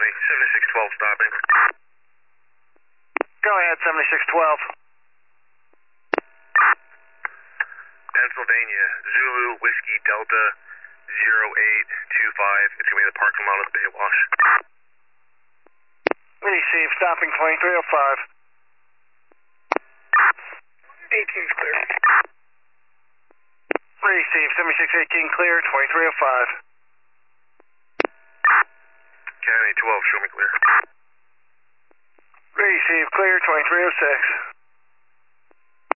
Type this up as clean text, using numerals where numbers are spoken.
County, 7612 stopping. Go ahead, 7612. Pennsylvania, Zulu, Whiskey, Delta, 0825. It's going to be in the parking lot of the Baywatch. Receive, stopping 2305. 18's clear. Receive, 7618 clear, 2305. County 12, show me clear. Receive, clear, 2306.